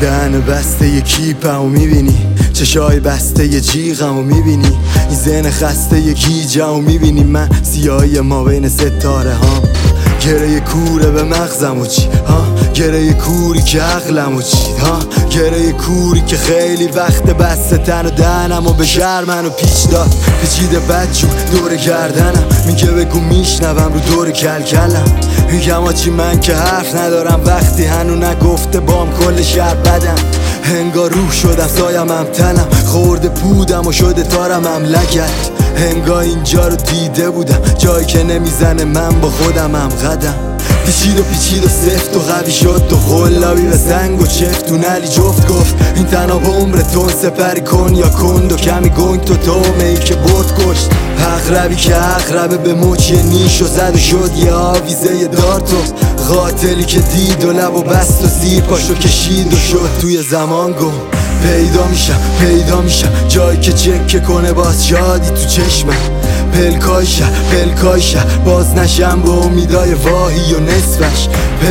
دهن بسته ی کیپمو میبینی، چشای بسته ی جیغمو میبینی، این ذهن خسته ی گیجمو میبینی، من سیاهی ما بین ستاره ها، گره کوره به مغزمو چی ها، گره کوری که عقلمو چید ها، گره کوری که خیلی وقت بسته تن و دهنمو به شرمن و پیچ داد، پیچیده بدجور دور گردنم، میگه بگو میشنوم رو دور کلکلم، میگم آجی من که حرف ندارم وقتی هنو نگفته بام کل شهر بدم، هنگار روح شدم سایم هم تنم، خورده پودم و شده تارم هم لگت، هنگا اینجا رو دیده بودم جایی که نمیزنه من با خودم هم قدم، پیچید و سفت و قوی شد و قلابی به سنگ و چفت و نلی جفت گفت این تناب عمر تون سپری کن یا کند و کمی گنگ تو تومه ای که برد کشت، اقربی که اقربه به موچی نیش و زد و شد یه آویزه ی دارت و قاتلی که دید و لب و بست و زیر پاشو کشید و شد توی زمان گم، پیدا میشم جایی که چکه کنه باز شادی تو چشمم، پلکای شه باز نشم به امیدای واهی و نصفش،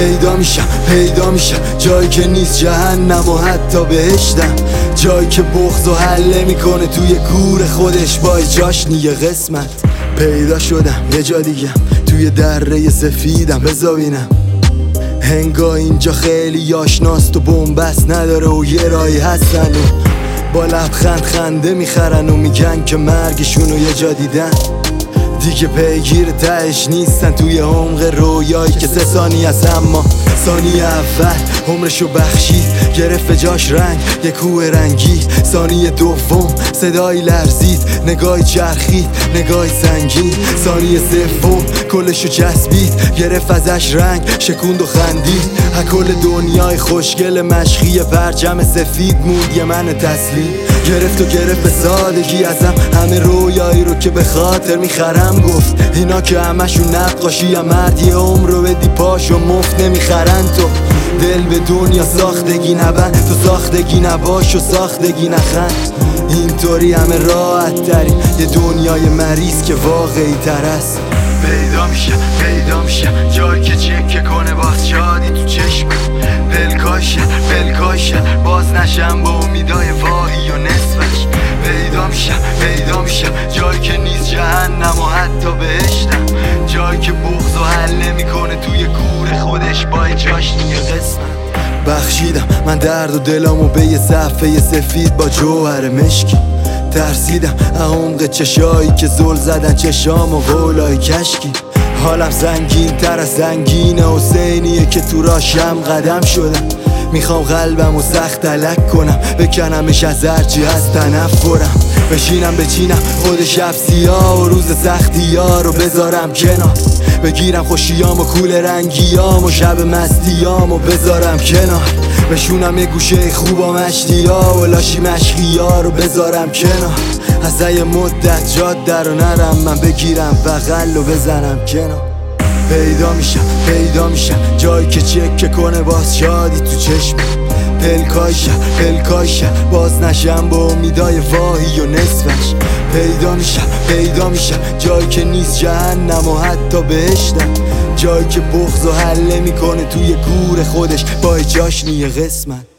پیدا میشم جایی که نیست جهنم و حتی بهشتم، جایی که بغض و حله میکنه توی گور خودش با جاشنی یه قسمت، پیدا شدم یه جا دیگم توی دره سفیدم بزابینم، هنگا اینجا خیلی آشناست و بنبست نداره و یه راهی هستن و با لبخند خنده میخرن و میگن که مرگشونو یه جا دیدن، دیگه پیگیر تهش نیستن توی عمق رویایی که 3 ثانیه است، اما ثانیه اول عمرشو بخشید گرفت جاش رنگ یه کوه رنگی، ثانیه دوم صدایی لرزید نگاهی چرخید نگاهی سنگین، ثانیه سوم کلشو چسبید گرفت ازش رنگ شکوند و خندید، کل دنیای خوشگل مشخی پرچم سفید موند یه من تسلیم، گرفت به سادگی ازم همه رویایی رو که به خاطر میخرم، گفت اینا که همشون نقاشی هم مرد یه عمر رو بدی پاشو مفت نمیخرن، تو دل به دنیا ساختگی نبند تو ساختگی نباش و ساختگی نخند، اینطوری همه راحت ترین یه دنیای مریض که واقعی تر است، پیدا میشم جایی که چکه کنه باز شادی تو چشم، پلکای شه باز نشم با امیدای واهی و نصفش، پیدا میشم جایی که نیست جهنم و حتی بهشتم، جایی که بغض و حله میکنه توی گور خودش با جاشنی یه قسمت، بخشیدم من درد و دلامو به یه صفحه سفید با جوهر مشکی، ترسیدم عمق چشایی که زل زدن چشام و قولای کشکی، حالم زنگین تر از زنگین حسینیه که تو راشم قدم شدم، میخوام قلبمو سخت تلک کنم بکنمش از هرچی از تنفرم، بچینم خود شب سیاه و روز سختی ها رو بذارم کنار، بگیرم خوشیام و کول رنگیام و شب مستیام و بذارم کنار، بشونم یه گوشه خوبا مشتی ها و لاشی مشقی ها رو بذارم کنار، از یه مدت جاده رو نرم من بگیرم بغل و بزنم کنار، پیدا میشم جایی که چکه کنه باز شادی تو چشم، پلکای شه باز نشم با امیدای واهی و نصفش، پیدا میشم جایی که نیست جهنم و حتی بهشتم، جایی که بغض و حله میکنه توی گور خودش با جاشنی یه قسمت.